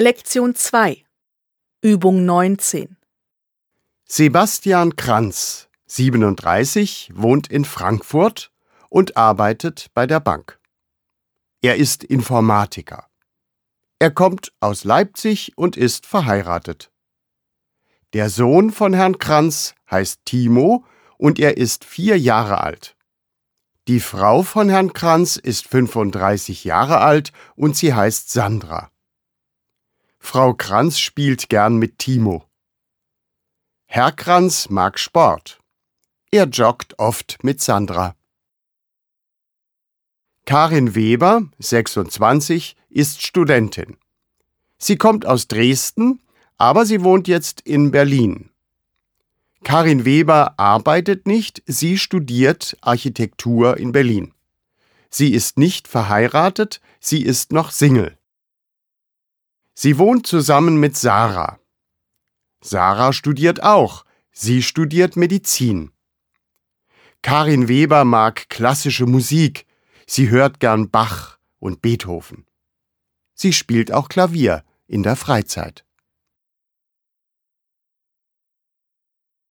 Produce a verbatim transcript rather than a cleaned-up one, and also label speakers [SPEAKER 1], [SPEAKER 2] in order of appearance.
[SPEAKER 1] Lektion zwei. Übung neunzehn.
[SPEAKER 2] Sebastian Kranz, siebenunddreißig, wohnt in Frankfurt und arbeitet bei der Bank. Er ist Informatiker. Er kommt aus Leipzig und ist verheiratet. Der Sohn von Herrn Kranz heißt Timo und er ist vier Jahre alt. Die Frau von Herrn Kranz ist fünfunddreißig Jahre alt und sie heißt Sandra. Frau Kranz spielt gern mit Timo. Herr Kranz mag Sport. Er joggt oft mit Sandra. Karin Weber, sechsundzwanzig, ist Studentin. Sie kommt aus Dresden, aber sie wohnt jetzt in Berlin. Karin Weber arbeitet nicht, sie studiert Architektur in Berlin. Sie ist nicht verheiratet, sie ist noch Single. Sie wohnt zusammen mit Sarah. Sarah studiert auch, sie studiert Medizin. Karin Weber mag klassische Musik, sie hört gern Bach und Beethoven. Sie spielt auch Klavier in der Freizeit.